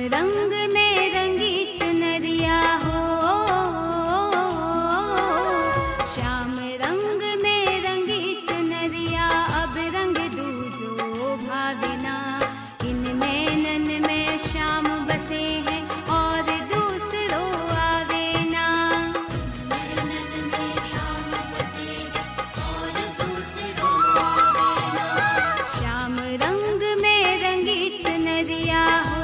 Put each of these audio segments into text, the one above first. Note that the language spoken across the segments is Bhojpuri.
रंग में रंगी चुनरिया हो, श्याम रंग में रंगी चुनरिया, अब रंग दूजो भाविना। इन नैनन में श्याम बसे हैं और दूसरो आवे ना। नैनन में श्याम बसे हैं और दूसरो आवे ना। श्याम रंग में रंगी चुनरिया हो,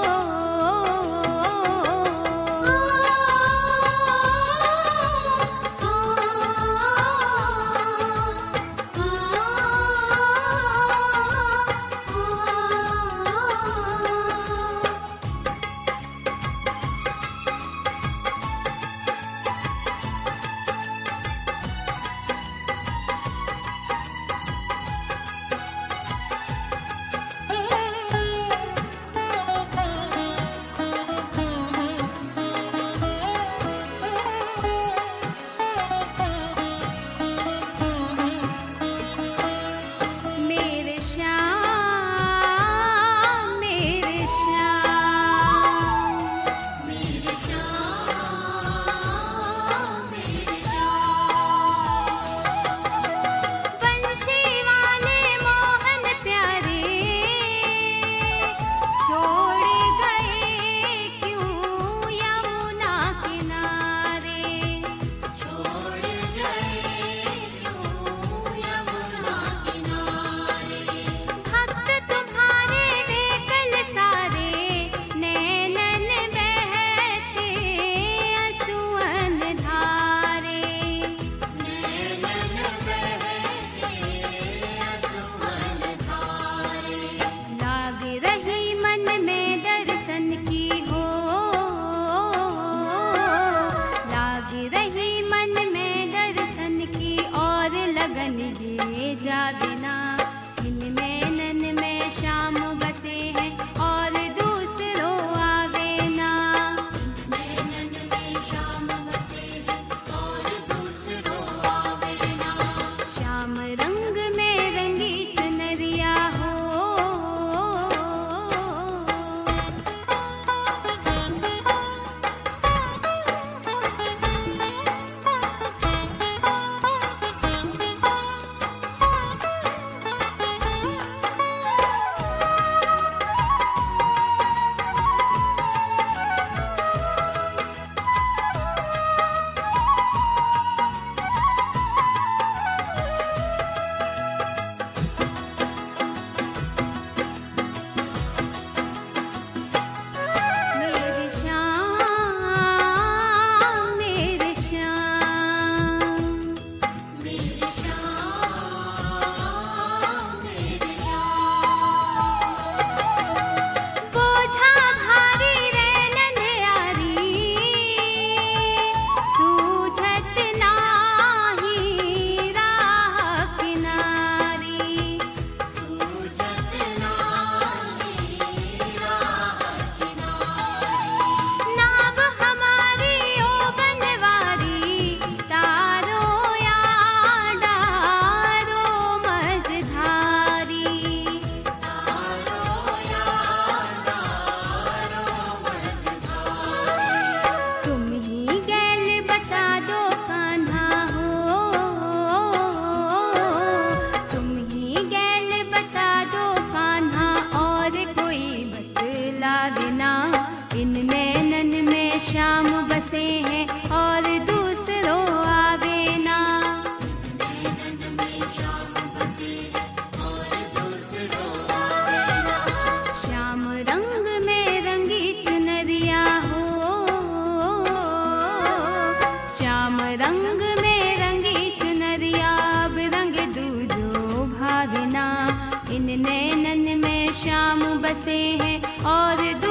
इन नैनन में श्याम बसे हैं और दूसरो आवे ना। नैनन में श्याम बसे हैं और दूसरो आवे ना। श्याम रंग में रंगी चुनरिया हो, श्याम रंग में रंगी चुनरिया, अब रंग दूजो भाविना। इन नैनन में श्याम बसे हैं और